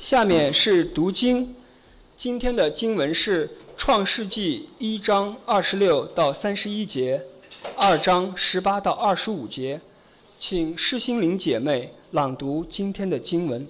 下面是读经，今天的经文是创世纪1章26到31节，2章18到25节，请施心灵姐妹朗读今天的经文。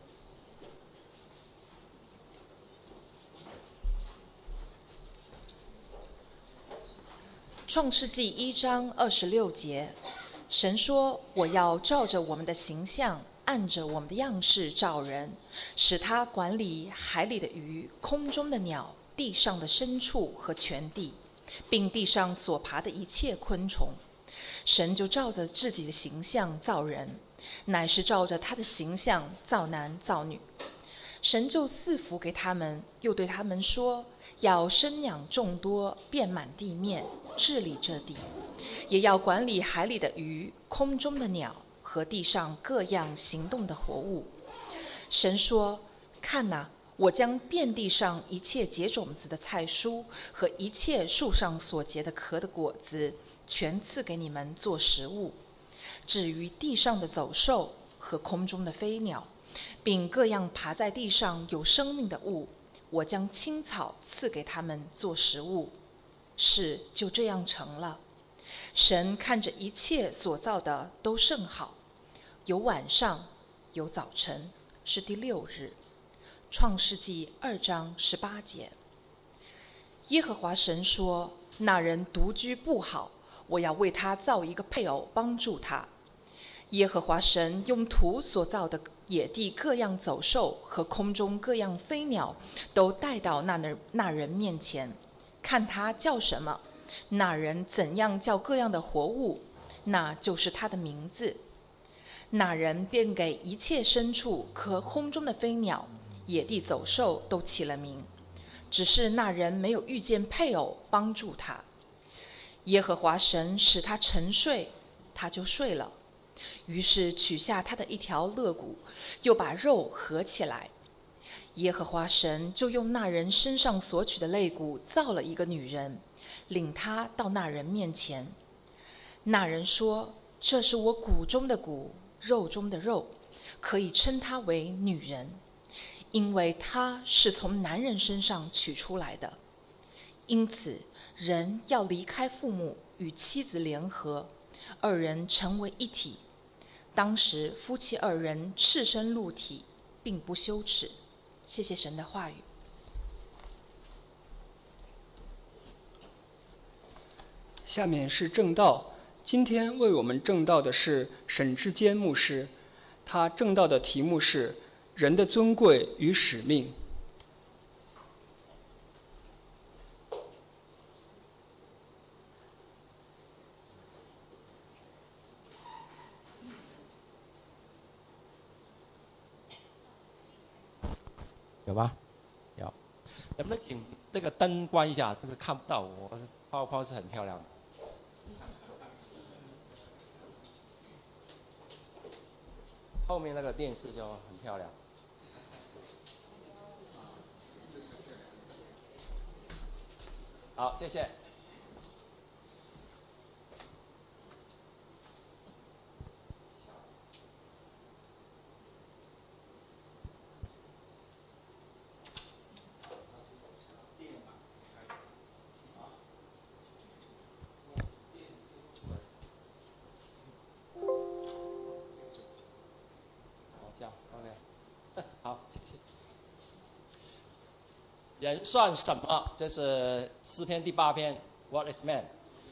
创世纪1章26节，神说：我要照着我们的形象，按着我们的样式造人，使他管理海里的鱼、空中的鸟、地上的牲畜和全地，并地上所爬的一切昆虫。神就照着自己的形象造人，乃是照着他的形象造男造女。神就赐福给他们，又对他们说：要生养众多，遍满地面，治理这地，也要管理海里的鱼、空中的鸟和地上各样行动的活物。神说：看哪，我将遍地上一切结种子的菜蔬和一切树上所结的壳的果子，全赐给你们做食物。至于地上的走兽和空中的飞鸟，并各样爬在地上有生命的物，我将青草赐给他们做食物。事就这样成了。神看着一切所造的都甚好，有晚上，有早晨，是第6日。创世纪2章18节。耶和华神说：那人独居不好，我要为他造一个配偶帮助他。耶和华神用土所造的野地各样走兽和空中各样飞鸟都带到那人面前，看他叫什么，那人怎样叫各样的活物，那就是他的名字。那人便给一切牲畜和空中的飞鸟、野地走兽都起了名，只是那人没有遇见配偶帮助他。耶和华神使他沉睡，他就睡了。于是取下他的一条肋骨，又把肉合起来。耶和华神就用那人身上所取的肋骨造了一个女人，领他到那人面前。那人说：这是我骨中的骨，肉中的肉，可以称她为女人，因为她是从男人身上取出来的。因此人要离开父母，与妻子联合，二人成为一体。当时夫妻二人赤身露体，并不羞耻。谢谢神的话语。 下面是正道，今天为我们正道的是沈志坚牧师，他正道的题目是人的尊贵与使命。 有吗？有。能不能请这个灯关一下？这个看不到我，泡泡是很漂亮的。后面那个电视就很漂亮。好，谢谢。这样 OK 好，谢谢。人算什么？这是诗篇第8篇。What is man?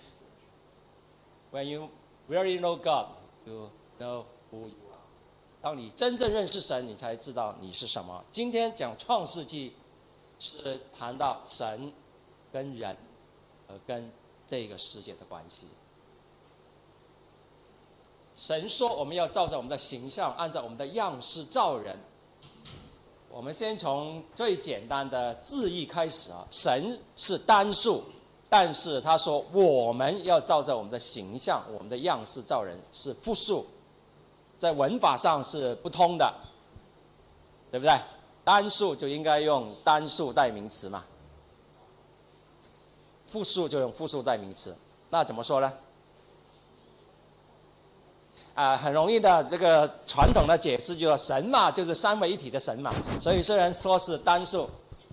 When you really know God, you know who you are. 当你真正认识神，你才知道你是什么。今天讲创世纪，是谈到神跟人跟这个世界的关系。神说我们要照着我们的形象，按照我们的样式造人。我们先从最简单的字义开始啊，神是单数，但是他说我们要照着我们的形象、我们的样式造人是复数，在文法上是不通的，对不对？单数就应该用单数代名词嘛，复数就用复数代名词。那怎么说呢？ 很容易的这个传统的解释就是神嘛，就是三位一体的神嘛，所以虽然说是单数，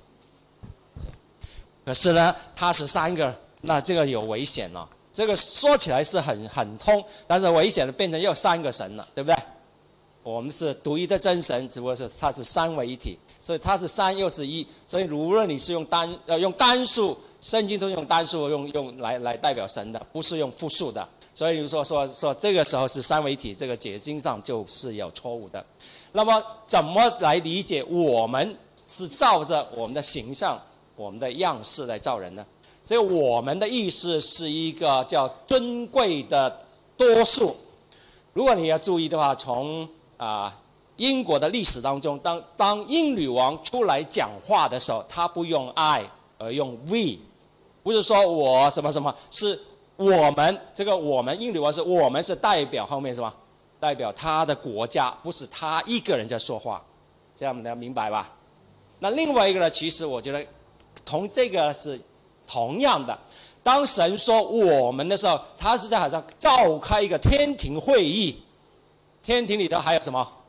可是呢它是三个，那这个有危险了。这个说起来是很通，但是危险的变成又三个神了，对不对？我们是独一的真神，只不过是它是三位一体，所以它是三又是一，所以无论你是用单数，圣经都用单数用来代表神的，不是用复数的。所以说这个时候是三位一体，这个解经上就是有错误的。那么怎么来理解我们是照着我们的形象、我们的样式来造人呢？这个我们的意思是一个叫尊贵的多数。如果你要注意的话，从英国的历史当中，当英女王出来讲话的时候，她不用 I 而用 we， 不是说我什么什么，是我们，这个我们英女王是我们是代表后面什么？代表她的国家，不是她一个人在说话，这样大家明白吧？那另外一个呢，其实我觉得同这个是同样的。当神说我们的时候，他是在好像召开一个天庭会议，天庭里头还有什么？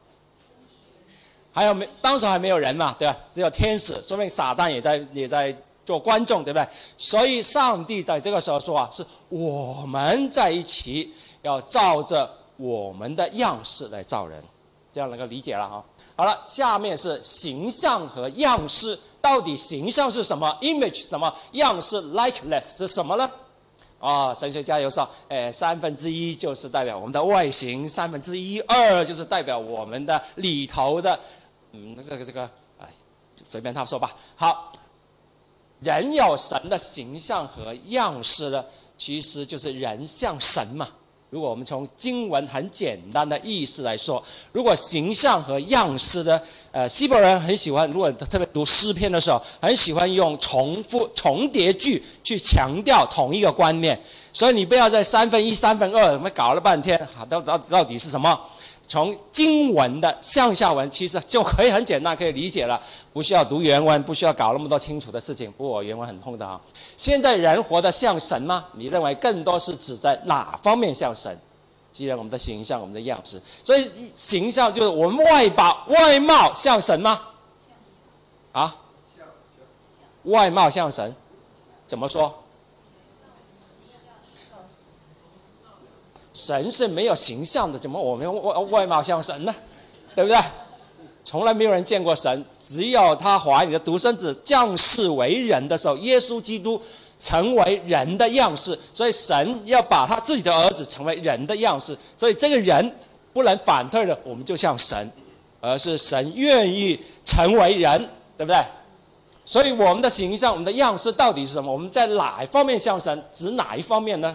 当时还没有人嘛，对吧？只有天使，说明撒旦也在做观众，对不对？所以上帝在这个时候说是我们在一起要照着我们的样式来造人，这样能够理解了哈。好了，下面是形象和样式，到底形象是什么 ？image 什么？样式 likeness 是什么呢？神学家又说，1/3就是代表我们的外形，1/3就是代表我们的里头的，这个，随便他说吧。好，人有神的形象和样式呢，其实就是人像神嘛。如果我们从经文很简单的意思来说，如果形象和样式呢，希伯来人很喜欢，如果特别读诗篇的时候，很喜欢用重叠句去强调同一个观念。所以你不要在1/3、2/3，我们搞了半天，到底是什么？从经文的上下文其实就可以很简单可以理解了，不需要读原文，不需要搞那么多清楚的事情。不过我原文很通的啊。现在人活得像神吗？你认为更多是指在哪方面像神？既然我们的形象，我们的样式，所以形象就是我们外貌像神吗？外貌像神，怎么说？神是没有形象的，怎么我们外貌像神呢？对不对？从来没有人见过神，只有他怀里的独生子降世为人的时候，耶稣基督成为人的样式，所以神要把他自己的儿子成为人的样式，所以这个人不能反对了我们就像神，而是神愿意成为人，对不对？所以我们的形象，我们的样式到底是什么？我们在哪一方面像神？指哪一方面呢？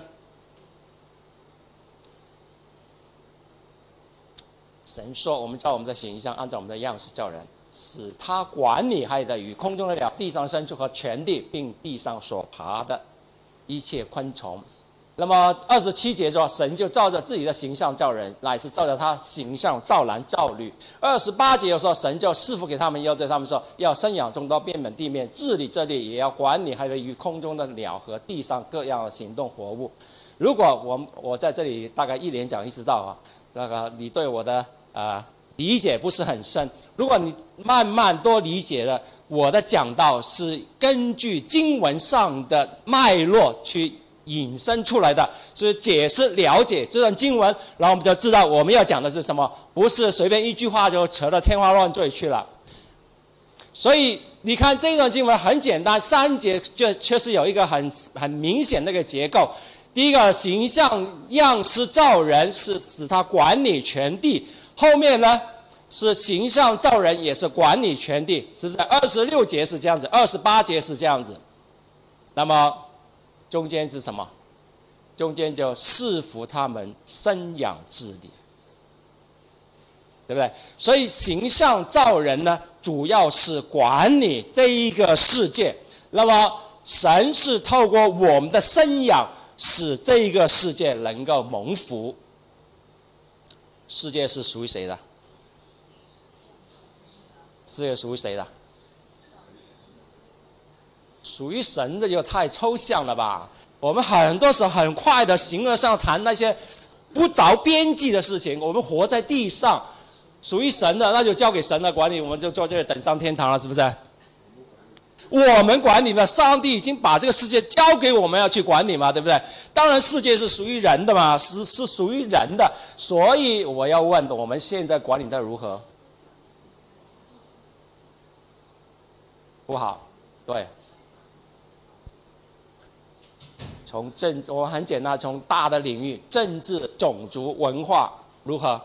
神说我们照我们的形象，按照我们的样式造人，使他管理海的鱼、空中的鸟、地上牲畜和全地，并地上所爬的一切昆虫。那么27节说，神就照着自己的形象造人，乃是照着他形象造男造女。28节又说，神就赐福给他们，要对他们说，要生养众多，遍满地面，治理这地，也要管理海的鱼、空中的鸟和地上各样的行动活物。如果我在这里大概一连讲一直到那个你对我的理解不是很深，如果你慢慢多理解了，我的讲道是根据经文上的脉络去引申出来的，是解释了解这段经文，然后我们就知道我们要讲的是什么，不是随便一句话就扯到天花乱坠去了。所以你看这段经文很简单，3节确实有一个很明显的一个结构。第一个，形象样式造人是使他管理全地，后面呢是形象造人也是管理全地，是不是？26节是这样子，28节是这样子，那么中间是什么？中间就赐福他们生养治理，对不对？所以形象造人呢，主要是管理这一个世界，那么神是透过我们的生养使这一个世界能够蒙福。世界是属于谁的？世界属于谁的？属于神，这就太抽象了吧。我们很多时候很快的形而上谈那些不着边际的事情。我们活在地上，属于神的，那就交给神来管理，我们就坐这里等上天堂了，是不是？我们管理嘛，上帝已经把这个世界交给我们要去管理嘛，对不对？当然世界是属于人的嘛，是属于人的，所以我要问，我们现在管理的如何？不好，对。从我很简单，从大的领域，政治、种族、文化如何？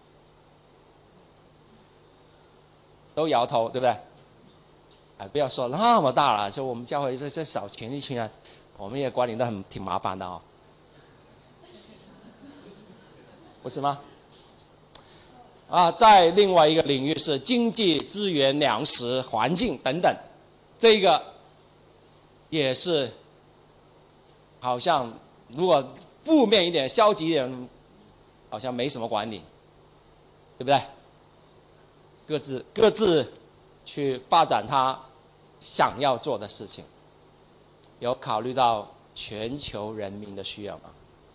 都摇头，对不对？不要说那么大了，就我们教会这小群一群人，我们也管理得挺麻烦的哦，不是吗？在另外一个领域是经济、资源、粮食、环境等等，这个也是好像如果负面一点、消极一点，好像没什么管理，对不对？各自去发展他想要做的事情，有考虑到全球人民的需要吗？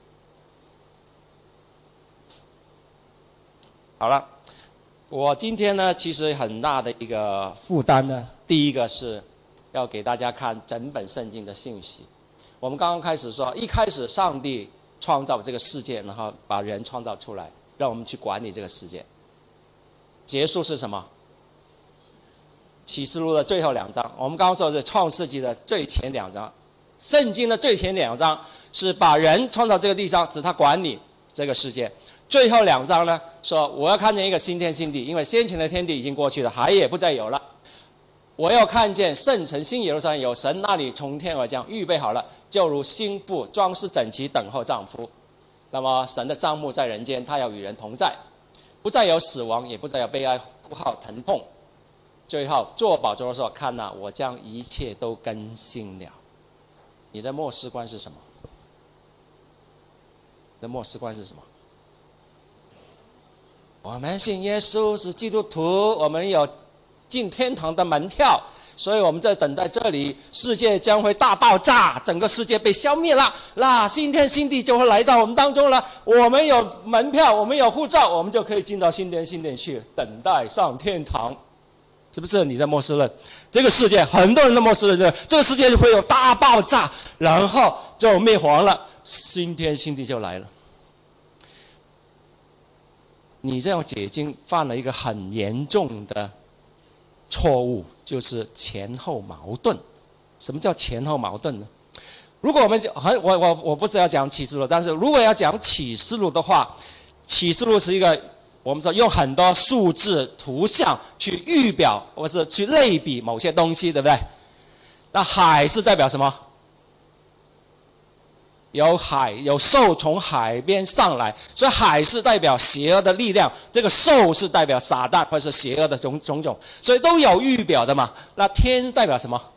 好了，我今天呢，其实很大的一个负担呢，第一个是要给大家看整本圣经的信息。我们刚刚开始说，一开始上帝创造这个世界，然后把人创造出来，让我们去管理这个世界。结束是什么？启示录的最后2章，我们刚刚说的是创世纪的最前2章，圣经的最前2章是把人创造这个地上，使他管理这个世界。最后2章呢，说我要看见一个新天新地，因为先前的天地已经过去了，海也不再有了。我要看见圣城新耶路撒冷有神那里从天而降，预备好了，就如新妇装饰整齐，等候丈夫。那么神的帐幕在人间，他要与人同在，不再有死亡，也不再有悲哀、哭号、疼痛。最后坐宝座的时候，看哪，我将一切都更新了。你的末世观是什么？你的末世观是什么？我们信耶稣是基督徒，我们有进天堂的门票，所以我们在等待这里，世界将会大爆炸，整个世界被消灭了，那新天新地就会来到我们当中了。我们有门票，我们有护照，我们就可以进到新天新地去，等待上天堂。是不是你的末世论？这个世界很多人的末世论，这个世界就会有大爆炸，然后就灭亡了，新天新地就来了。你这样解经犯了一个很严重的错误，就是前后矛盾。什么叫前后矛盾呢？如果我们我不是要讲启示录，但是如果要讲启示录的话，启示录是一个我们说用很多数字图像去预表或是去类比某些东西，对不对？那海是代表什么？有海，有兽从海边上来，所以海是代表邪恶的力量，这个兽是代表撒旦或是邪恶的种种，所以都有预表的嘛。那天代表什么？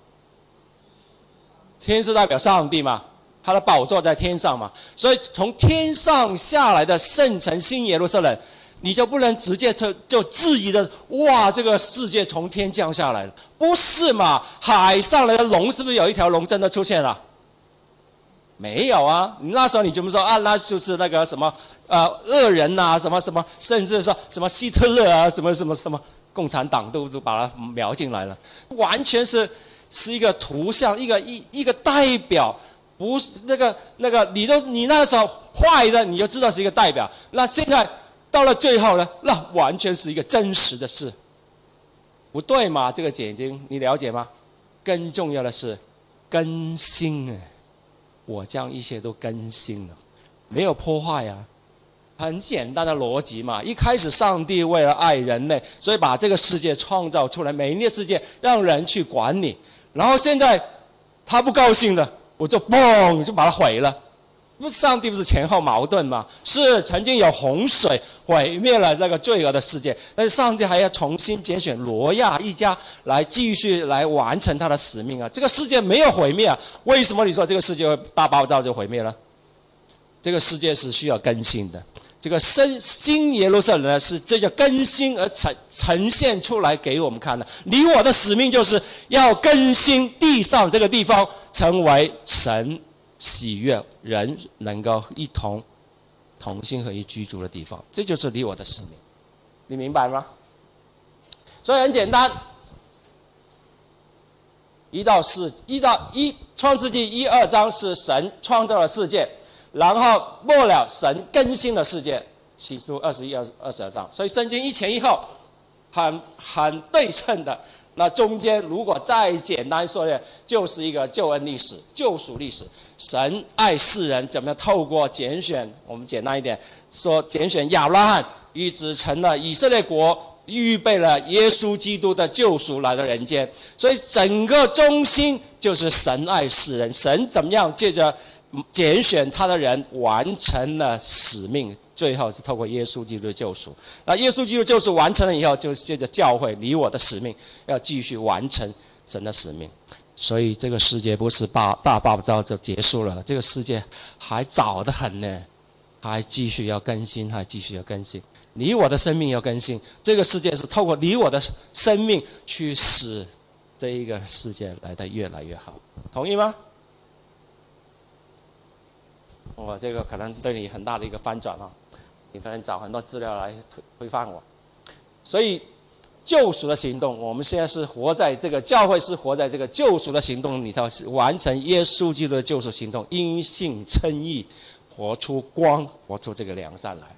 天是代表上帝嘛，他的宝座在天上嘛，所以从天上下来的圣城新耶路撒冷，你就不能直接就质疑的，哇，这个世界从天降下来了，不是嘛？海上来的龙是不是有一条龙真的出现了？没有啊，那时候你怎么说啊？那就是那个什么恶人啊，什么什么，甚至说什么希特勒啊，什么什么什么，共产党都把它描进来了，完全是一个图像，一个代表，不是那个你那时候坏的，你就知道是一个代表。那现在到了最后呢，那完全是一个真实的事，不对吗？这个解经你了解吗？更重要的是更新我将一切都更新了，没有破坏啊，很简单的逻辑嘛。一开始上帝为了爱人类，所以把这个世界创造出来，美丽的世界让人去管理。然后现在他不高兴了，我就嘣就把它毁了。不是上帝不是前后矛盾吗？是曾经有洪水毁灭了那个罪恶的世界，但是上帝还要重新拣选挪亚一家来继续来完成他的使命啊！这个世界没有毁灭啊，为什么你说这个世界会大爆炸就毁灭了？这个世界是需要更新的，这个新耶路撒冷呢是这个更新而呈现出来给我们看的。你我的使命就是要更新地上这个地方，成为神喜悦人能够一同同心合一居住的地方，这就是你我的使命，你明白吗？所以很简单，创世纪1、2章是神创造了世界，然后末了神更新了世界，启示录21、22章，所以圣经一前一后很对称的。那中间如果再简单说呢，就是一个救恩历史、救赎历史。神爱世人，怎么样透过拣选，我们简单一点说，拣选亚伯拉罕，以致成了以色列国，预备了耶稣基督的救赎来到人间。所以整个中心就是神爱世人，神怎么样借着拣选他的人完成了使命，最后是透过耶稣基督的救赎。那耶稣基督救赎完成了以后，就是借着教会你我的使命，要继续完成神的使命。所以这个世界不是大爆炸就结束了，这个世界还早得很呢，还继续要更新，还继续要更新。你我的生命要更新，这个世界是透过你我的生命去使这一个世界来得越来越好，同意吗？我这个可能对你很大的一个翻转啊，你可能找很多资料来推翻我。所以救赎的行动，我们现在是活在这个教会，是活在这个救赎的行动里头，是完成耶稣基督的救赎行动，因信称义，活出光，活出这个良善来。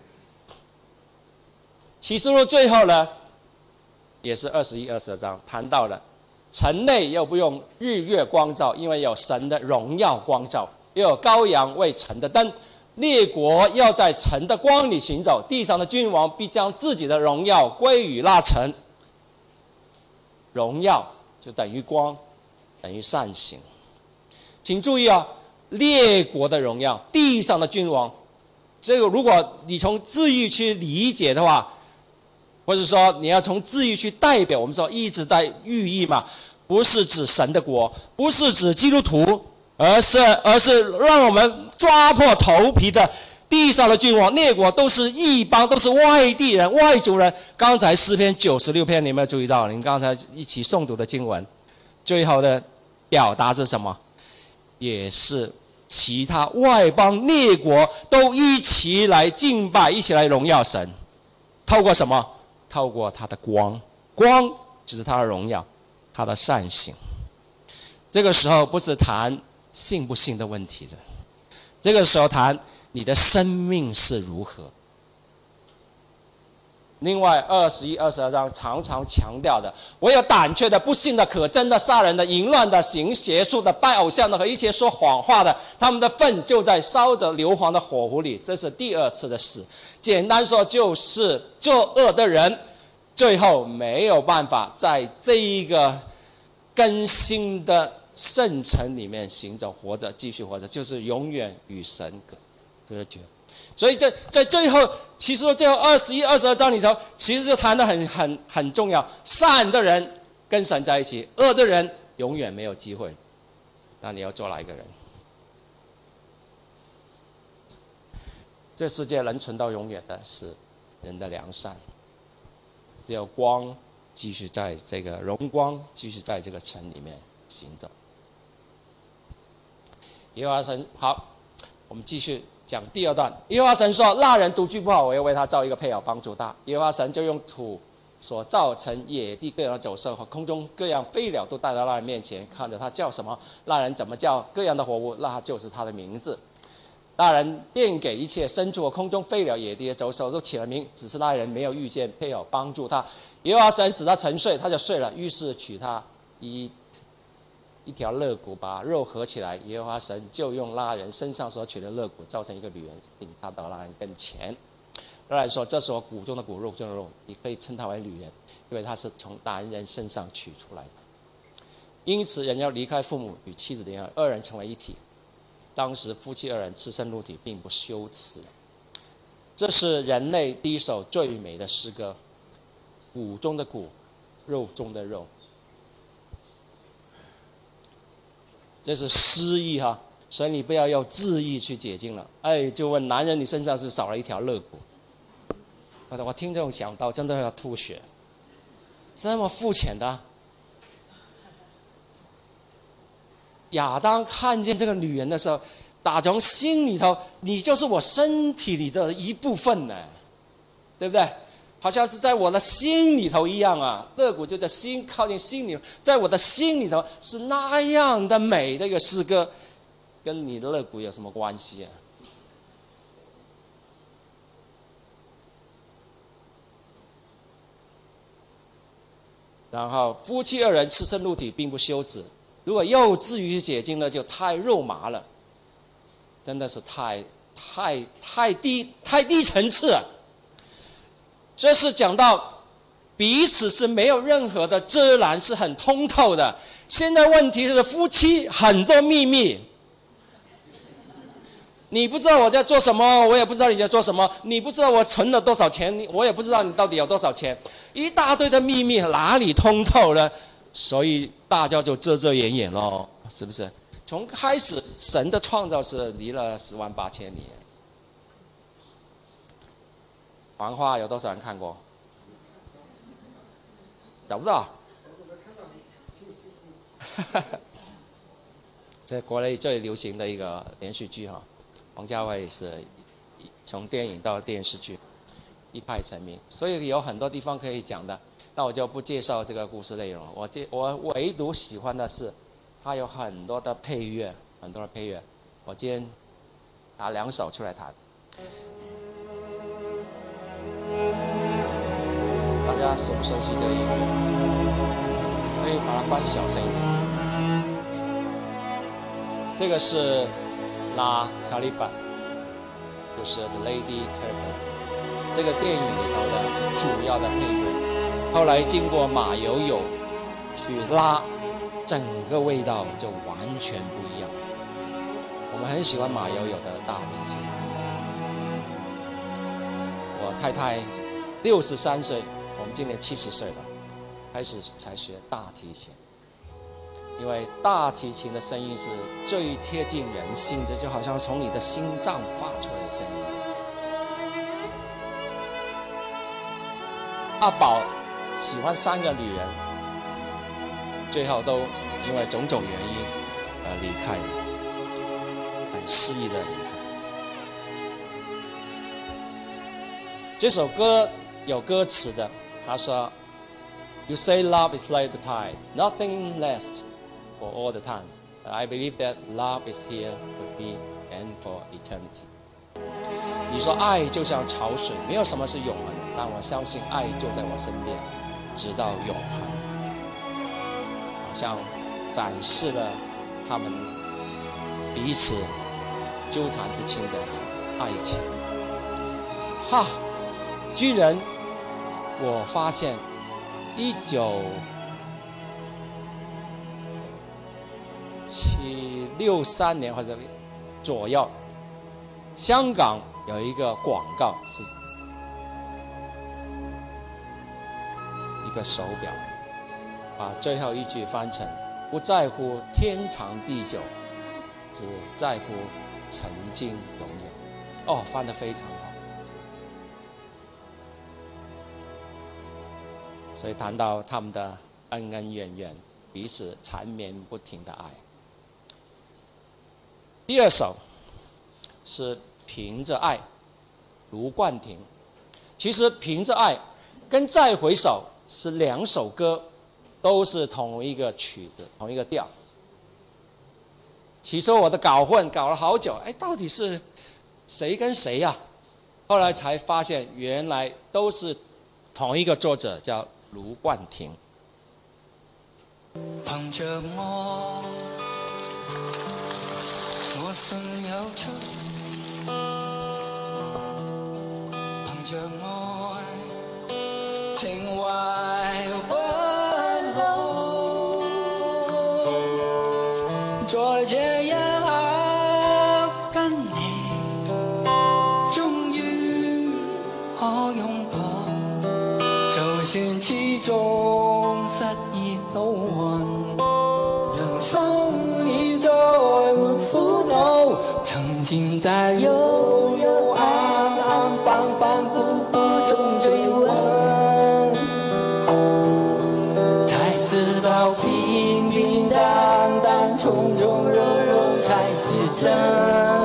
启示录最后呢，也是21、22章谈到了城内又不用日月光照，因为有神的荣耀光照，又有羔羊为城的灯，列国要在城的光里行走，地上的君王必将自己的荣耀归于那城。荣耀就等于光，等于善行。请注意啊，列国的荣耀，地上的君王，这个如果你从字义去理解的话，或者说你要从字义去代表，我们说一直在寓意嘛，不是指神的国，不是指基督徒，而是让我们抓破头皮的地上的君王，列国都是异邦，都是外地人、外族人。刚才诗篇96篇你有没有注意到？你刚才一起诵读的经文，最后的表达是什么？也是其他外邦列国都一起来敬拜，一起来荣耀神。透过什么？透过他的光，光就是他的荣耀，他的善行。这个时候不是谈信不信的问题的，这个时候谈你的生命是如何。另外21、22章常常强调的，唯有胆怯的、不信的、可憎的、杀人的、淫乱的、行邪术的、拜偶像的和一切说谎话的，他们的粪就在烧着硫磺的火湖里。这是第二次的死。简单说就是作恶的人最后没有办法在这一个更新的圣城里面行走，活着，继续活着，就是永远与神隔绝。所以在最后，其实最后21、22章里头，其实就谈得很重要。善的人跟神在一起，恶的人永远没有机会。那你要做哪一个人？这世界能存到永远的是人的良善，只有光继续在这个荣光继续在这个城里面行走。耶和华神，好，我们继续讲第二段。耶和华神说：那人独居不好，我要为他造一个配偶帮助他。耶和华神就用土所造成野地各样的走兽和空中各样飞鸟都带到那人面前，看着他叫什么，那人怎么叫各样的活物，那就是他的名字。那人便给一切牲畜和空中飞鸟、野地的走兽都起了名，只是那人没有遇见配偶帮助他。耶和华神使他沉睡，他就睡了，于是取他一条肋骨，把肉合起来。耶和华神就用那人身上所取的肋骨造成一个女人，领他到那人跟前。那人说：这是我骨中的骨，肉中的肉，你可以称她为女人，因为她是从男人身上取出来的。因此人要离开父母，与妻子联合，二人成为一体。当时夫妻二人赤身露体，并不羞耻。这是人类第一首最美的诗歌，骨中的骨，肉中的肉。这是诗意哈，所以你不要用字义去解经了。就问男人，你身上是少了一条肋骨。我听这种讲道真的要吐血，这么肤浅的。亚当看见这个女人的时候， 打从心里头，你就是我身体里的一部分呢，对不对？好像是在我的心里头一样啊，肋骨就在心，靠近心里，在我的心里头是那样的美的一个诗歌，跟你的肋骨有什么关系啊？然后夫妻二人赤身露体并不羞耻，如果又至于解经呢，就太肉麻了，真的是太低层次了。这是讲到彼此是没有任何的遮拦，是很通透的。现在问题是夫妻很多秘密，你不知道我在做什么，我也不知道你在做什么，你不知道我存了多少钱，我也不知道你到底有多少钱，一大堆的秘密哪里通透呢？所以大家就遮遮掩掩咯，是不是？从开始神的创造是离了108000里。黄花有多少人看过？找不到。这国内最流行的一个连续剧哈，王家卫是从电影到电视剧一派成名，所以有很多地方可以讲的，那我就不介绍这个故事内容了。我唯独喜欢的是它有很多的配乐，我今天拿2首出来弹。大家熟不熟悉这个音乐？可以把它关小声一点。这个是拉卡利巴，就是 The Lady Caravan 这个电影里头的主要的配乐。后来经过马友友去拉，整个味道就完全不一样。我们很喜欢马友友的大提琴。我太太63岁，我们今年70岁了，开始才学大提琴。因为大提琴的声音是最贴近人心的，就好像从你的心脏发出来的声音。阿宝喜欢3个女人，最后都因为种种原因而离开了，很失意的离开。这首歌有歌词的，他说 You say love is like the tide, nothing lasts for all the time. I believe that love is here with me and for eternity. 你说爱就像潮水，没有什么是永恒的，但我相信爱就在我身边，直到永恒。好像展示了他们彼此纠缠不清的爱情。居然我发现1963年或者左右，香港有一个广告是一个手表，把最后一句翻成不在乎天长地久，只在乎曾经拥有。翻得非常好。所以谈到他们的恩恩怨怨，彼此缠绵不停的爱。第2首是凭着爱，卢冠廷。其实凭着爱跟再回首是2首歌，都是同一个曲子，同一个调。起初我的搞了好久，到底是谁跟谁呀？后来才发现原来都是同一个作者，叫卢冠廷。 凭着我信有出，凭着愛情懷不老，在這一刻跟你終於可擁抱，就算始終失意倒運，人生已再沒苦惱，曾經在幽幽暗暗反反复复中追问，才知道平平淡淡从从容容才是真。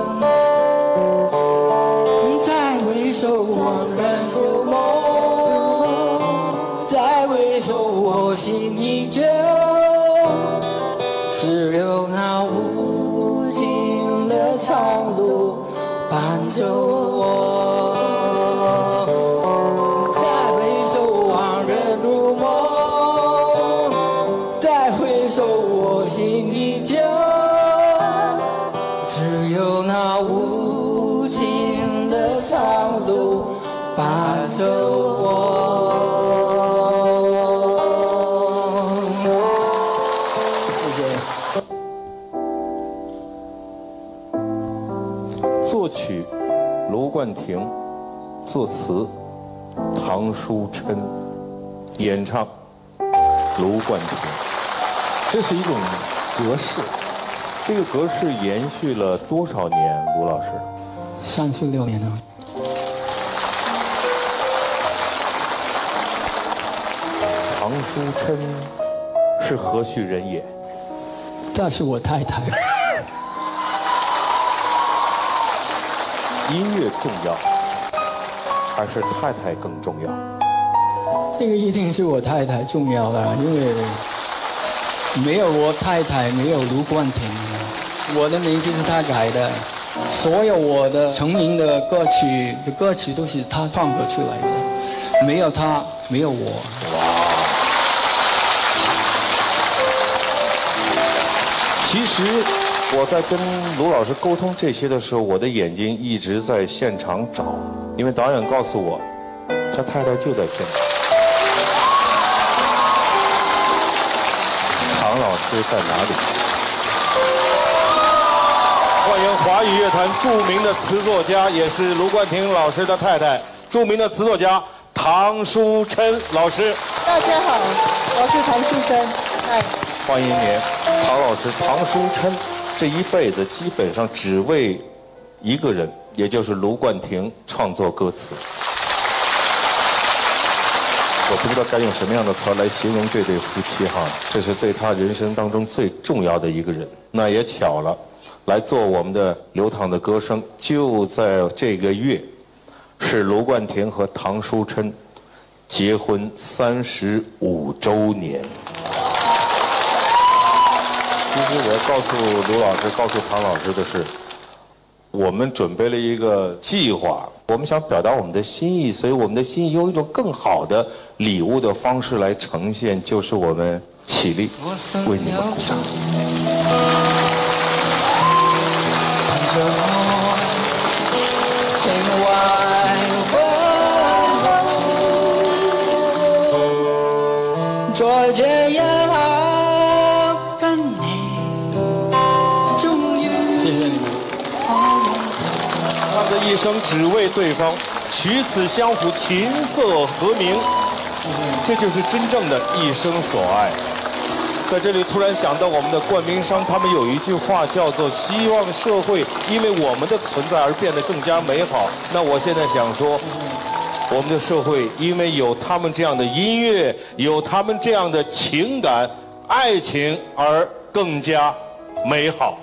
心依旧，只有那无尽的长路伴着我。谢谢。作曲卢冠廷，作词唐书琛，演唱卢冠廷。这是一种格式，这个格式延续了多少年？卢老师 ，36年了。 唐书琛是何许人也？ 她是我太太。 音乐重要，还是太太更重要？ 这个一定是我太太重要了，因为没有我太太，没有卢冠廷，我的名字是他改的，所有我的成名的歌曲都是他创作出来的，没有他，没有我。 哇！其实我在跟卢老师沟通这些的时候，我的眼睛一直在现场找，因为导演告诉我，他太太就在现场。唐老师在哪里？欢迎华语乐坛著名的词作家，也是卢冠廷老师的太太，著名的词作家唐书琛老师。 大家好，我是唐书琛。 欢迎您，唐老师。唐书琛这一辈子基本上只为一个人，也就是卢冠廷创作歌词。我不知道该用什么样的词来形容这对夫妻哈，这是对他人生当中最重要的一个人。那也巧了，来做我们的流淌的歌声，就在这个月，是卢冠廷和唐书琛结婚35周年。其实我告诉卢老师，告诉唐老师的是，我们准备了一个计划，我们想表达我们的心意，所以我们的心意用一种更好的礼物的方式来呈现，就是我们起立为你们鼓掌。 昨天也好跟你终于他们的一生只为对方，取此相辅，琴瑟和鸣，这就是真正的一生所爱。在这里突然想到我们的冠名商，他们有一句话叫做希望社会因为我们的存在而变得更加美好。那我现在想说，我们的社会因为有他们这样的音乐，有他们这样的情感爱情而更加美好。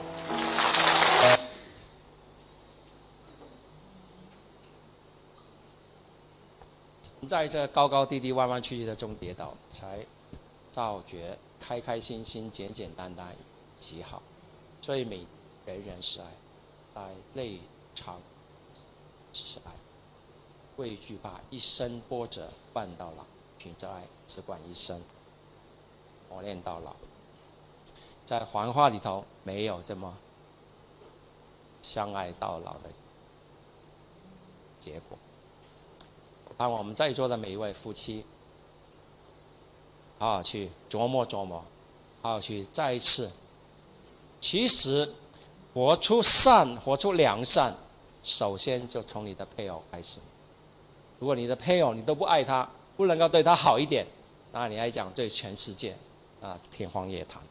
在这高高低低弯弯曲曲的中跌倒，才造觉开开心心简简单单极好。最美人人是爱，在泪长是爱，畏惧怕一生波折伴到老，凭着爱只管一生磨练到老。在黄话里头没有这么相爱到老的结果。盼望我们在座的每一位夫妻好好去琢磨琢磨，好好去再一次，其实活出善，活出良善，首先就从你的配偶开始。如果你的配偶你都不爱他，不能够对他好一点，那你还讲对全世界天方夜谭。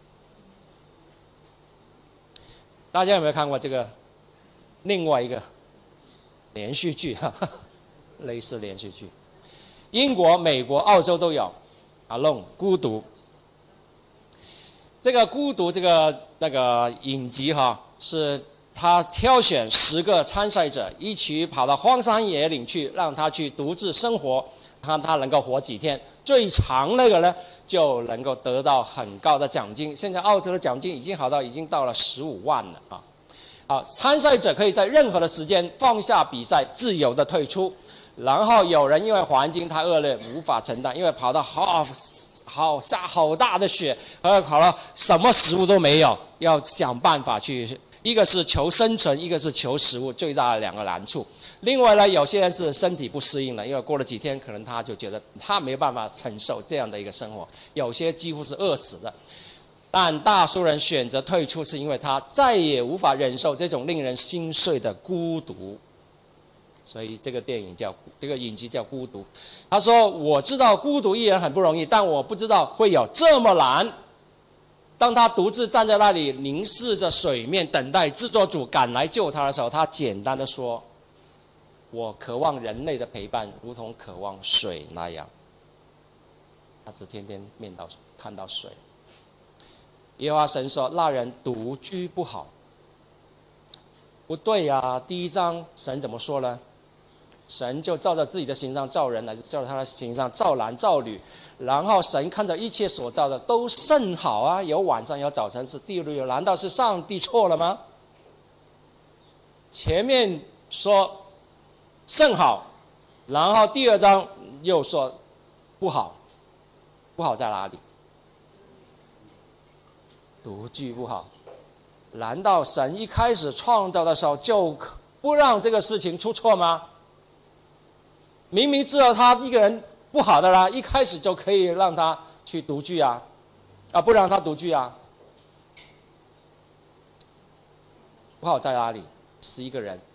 大家有没有看过这个另外一个连续剧类似连续剧，英国、美国、澳洲都有 Alone 孤独。这个孤独那个影集是他挑选10个参赛者一起跑到荒山野岭去，让他去独自生活，看他能够活几天，最长那个呢就能够得到很高的奖金。现在澳洲的奖金已经到了15万了好，参赛者可以在任何的时间放下比赛，自由的退出。然后有人因为环境太恶劣无法承担，因为跑到下好大的雪，好了什么食物都没有，要想办法去，一个是求生存，一个是求食物，最大的两个难处。另外呢，有些人是身体不适应了，因为过了几天可能他就觉得他没有办法承受这样的一个生活，有些几乎是饿死的。但大多数人选择退出，是因为他再也无法忍受这种令人心碎的孤独。所以这个影集叫《孤独》。他说：“我知道孤独一人很不容易，但我不知道会有这么难。”当他独自站在那里，凝视着水面，等待制作组赶来救他的时候，他简单的说：“我渴望人类的陪伴，如同渴望水那样。”他只天天看到水。耶和华神说：“那人独居不好。”不对呀，第1章神怎么说呢？神就照着自己的形象造人，乃是照着他的形象造男造女。然后神看着一切所造的都甚好啊，有晚上有早晨，是第6日。难道是上帝错了吗？前面说甚好，然后第2章又说不好，不好在哪里？独居不好。难道神一开始创造的时候就不让这个事情出错吗？明明知道他一个人不好的啦，一开始就可以让他去独居啊，不让他独居啊。不好在哪里？11个人。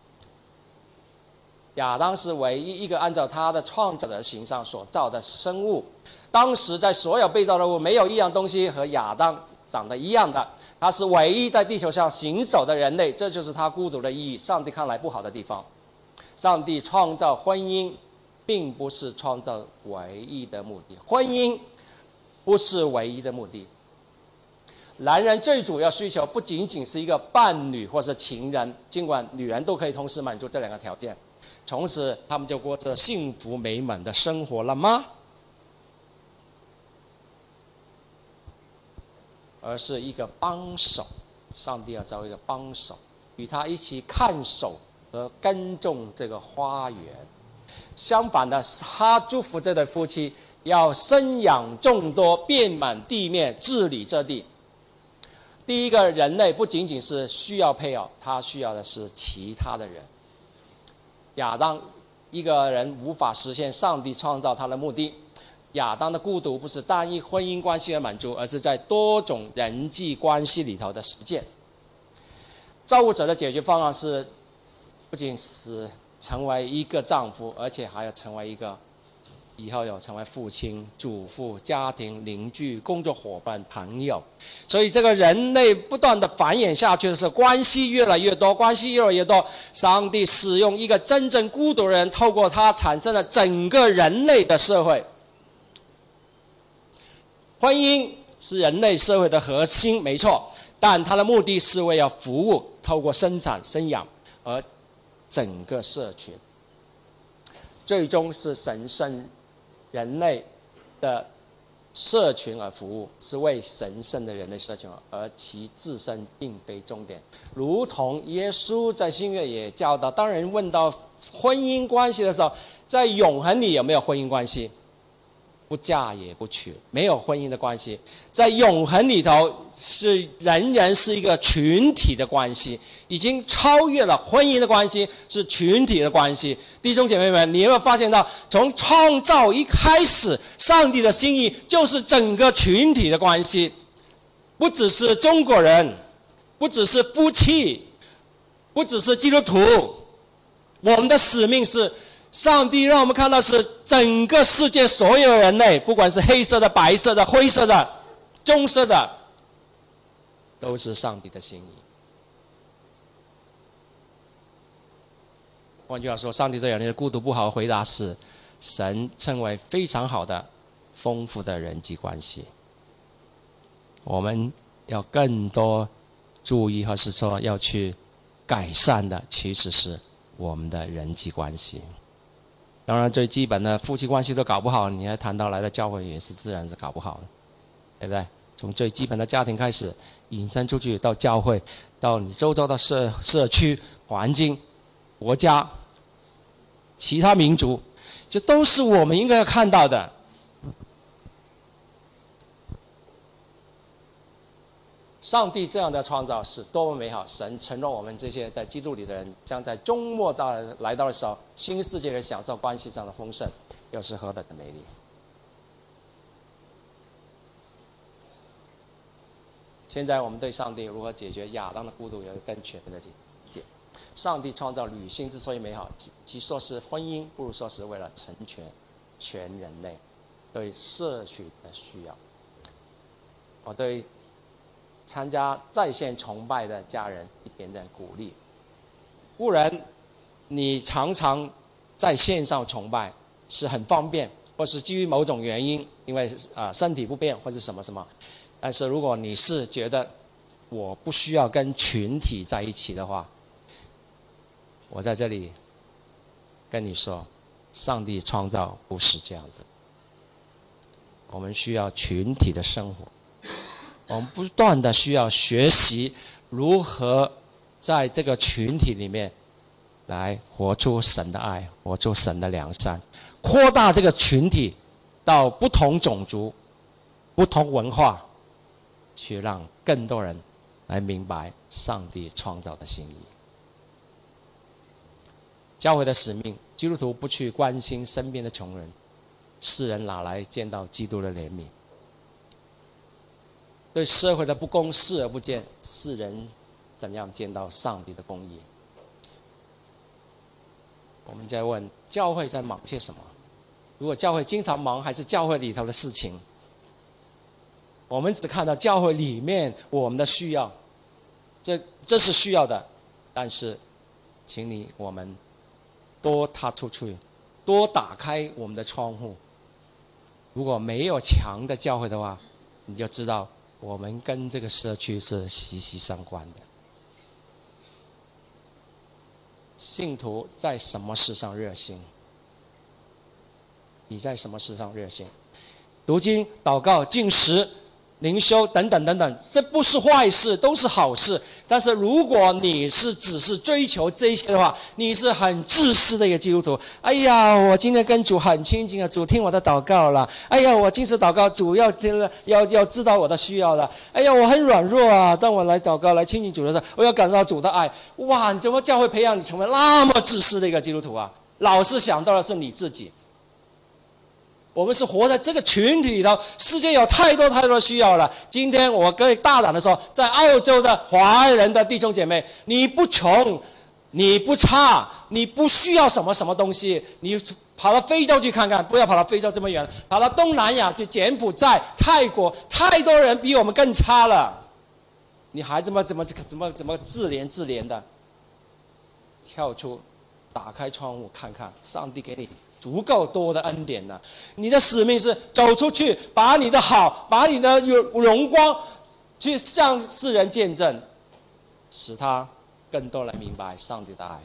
亚当是唯一一个按照他的创造的形象所造的生物。当时在所有被造的物，没有一样东西和亚当长得一样的。他是唯一在地球上行走的人类，这就是他孤独的意义。上帝看来不好的地方。上帝创造婚姻并不是创造唯一的目的，婚姻不是唯一的目的。男人最主要需求不仅仅是一个伴侣或是情人，尽管女人都可以同时满足这2个条件，从此他们就过着幸福美满的生活了吗？而是一个帮手。上帝要造一个帮手，与他一起看守和耕种这个花园。相反的，他祝福这对夫妻要生养众多，遍满地面，治理这地。第一个人类不仅仅是需要配偶，他需要的是其他的人。亚当一个人无法实现上帝创造他的目的。亚当的孤独不是单一婚姻关系而满足，而是在多种人际关系里头的实践。造物者的解决方案是不仅是成为一个丈夫，而且还要成为以后有成为父亲、祖父、家庭、邻居、工作伙伴、朋友。所以这个人类不断的繁衍下去的时候，关系越来越多，上帝使用一个真正孤独的人，透过他产生了整个人类的社会。婚姻是人类社会的核心，没错，但它的目的是为了服务，透过生产生养而整个社群，最终是神圣人类的社群而服务，是为神圣的人类社群而其自身并非终点。如同耶稣在新约也教导，当人问到婚姻关系的时候，在永恒里有没有婚姻关系？不嫁也不娶，没有婚姻的关系。在永恒里头，是人是一个群体的关系，已经超越了婚姻的关系，是群体的关系。弟兄姐妹们，你有没有发现到，从创造一开始，上帝的心意就是整个群体的关系，不只是中国人，不只是夫妻，不只是基督徒。我们的使命是，上帝让我们看到是整个世界所有人类，不管是黑色的、白色的、灰色的、棕色的，都是上帝的心意。换句话说，上帝对人类的孤独不好的回答是，神称为非常好的丰富的人际关系。我们要更多注意，或是说要去改善的，其实是我们的人际关系。当然最基本的夫妻关系都搞不好，你还谈到来了教会也是自然是搞不好的，对不对？从最基本的家庭开始，引申出去到教会，到你周遭的社区环境、国家、其他民族，这都是我们应该要看到的。 上帝这样的创造是多么美好！神承诺我们这些在基督里的人，将在终末来到的时候，新世界的享受关系上的丰盛，又是何等的美丽！现在我们对上帝如何解决亚当的孤独有一个更全面的理解。上帝创造女性之所以美好，即说是婚姻，不如说是为了成全全人类对社群的需要。我对参加在线崇拜的家人一点点鼓励。固然你常常在线上崇拜是很方便，或是基于某种原因，因为身体不便或者什么什么，但是如果你是觉得我不需要跟群体在一起的话，我在这里跟你说，上帝创造不是这样子。我们需要群体的生活，我们不断的需要学习如何在这个群体里面来活出神的爱，活出神的良善，扩大这个群体到不同种族、不同文化，去让更多人来明白上帝创造的心意。教会的使命，基督徒不去关心身边的穷人，世人哪来见到基督的怜悯？对社会的不公视而不见，世人怎样见到上帝的公义？我们在问教会在忙些什么？如果教会经常忙，还是教会里头的事情？我们只看到教会里面我们的需要，这是需要的，但是请我们多踏出去，多打开我们的窗户。如果没有强的教会的话，你就知道我们跟这个社区是息息相关的。信徒在什么事上热心？你在什么事上热心？读经、祷告、禁食、灵修等等等等，这不是坏事，都是好事。但是如果你只是追求这些的话，你是很自私的一个基督徒。哎呀，我今天跟主很亲近啊，主听我的祷告了。哎呀，我今次祷告，主要知道我的需要了。哎呀，我很软弱啊，当我来祷告来亲近主的时候，我要感到主的爱。哇，你怎么教会培养你成为那么自私的一个基督徒啊？老是想到的是你自己。我们是活在这个群体里头，世界有太多太多的需要了。今天我可以大胆的说，在澳洲的华人的弟兄姐妹，你不穷，你不差，你不需要什么什么东西，你跑到非洲去看看，不要跑到非洲这么远，跑到东南亚去柬埔寨、泰国，太多人比我们更差了，你还怎么自怜的？跳出，打开窗户看看，上帝给你足够多的恩典呢。你的使命是走出去，把你的好，把你的荣光去向世人见证，使他更多人明白上帝的爱。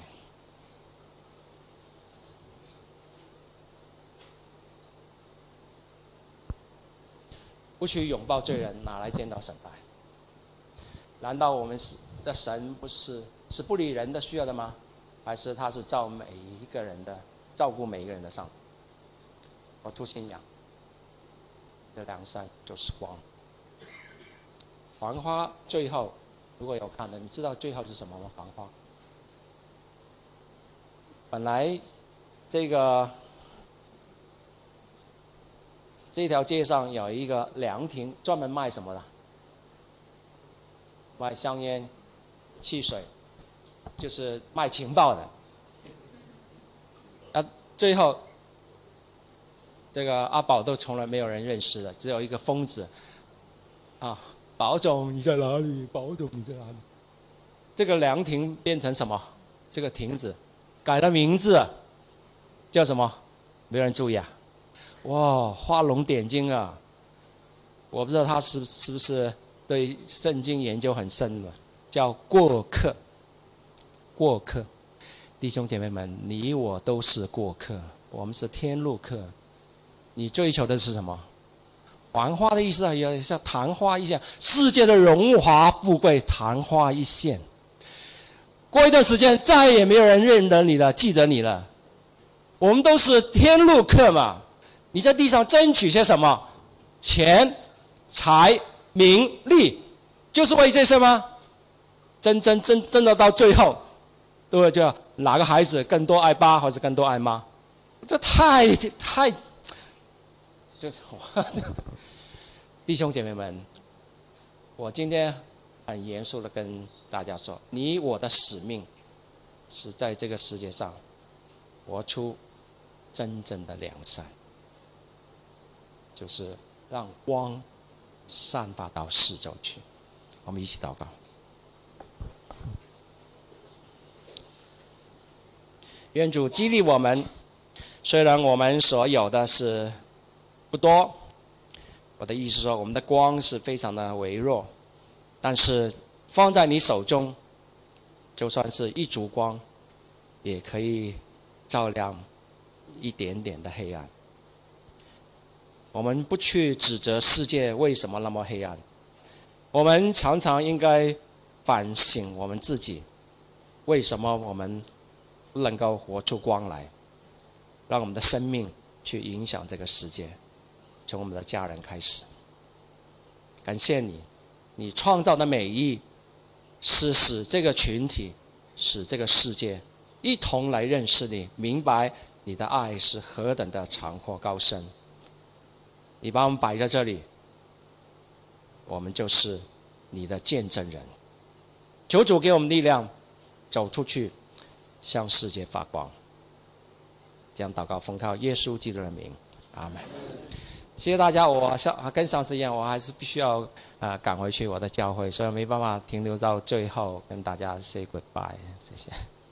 不去拥抱罪人，哪来见到神爱？难道我们的神不是不理人的需要的吗？还是他是照顾每一个人的上帝？活出信仰的良善就是光。黄花最后，如果有看的，你知道最后是什么吗？黄花本来这条街上有一个凉亭，专门卖什么的？卖香烟、汽水，就是卖情报的。最后这个阿宝都从来没有人认识的，只有一个疯子啊，宝总你在哪里？宝总你在哪里？这个凉亭变成什么？这个亭子改了名字，叫什么？没有人注意啊。哇，画龙点睛啊！我不知道他是不是对圣经研究很深了，叫过客。过客，弟兄姐妹们，你我都是过客，我们是天路客。你追求的是什么？繁花的意思也是昙花一现，世界的荣华富贵昙花一现。过一段时间再也没有人认得你了，记得你了。我们都是天路客嘛。你在地上争取些什么？钱、财、名、利， 就是为这些吗？真的到最后，都会这样，哪个孩子更多爱爸还是更多爱妈？这太，就是弟兄姐妹们，我今天很严肃的跟大家说，你我的使命是在这个世界上活出真正的良善，就是让光散发到四周去。我们一起祷告。愿主激励我们，虽然我们所有的是不多，我的意思说我们的光是非常的微弱，但是放在你手中，就算是一烛光，也可以照亮一点点的黑暗。我们不去指责世界为什么那么黑暗，我们常常应该反省我们自己，为什么我们不能够活出光来，让我们的生命去影响这个世界，从我们的家人开始。感谢你，你创造的美意是使这个群体，使这个世界一同来认识你，明白你的爱是何等的长阔高深。你把我们摆在这里，我们就是你的见证人。求主给我们力量，走出去向世界发光。这样祷告奉靠耶稣基督的名，阿门。谢谢大家。我跟上次一样，我还是必须要赶回去我的教会，所以没办法停留到最后跟大家 say goodbye。谢谢。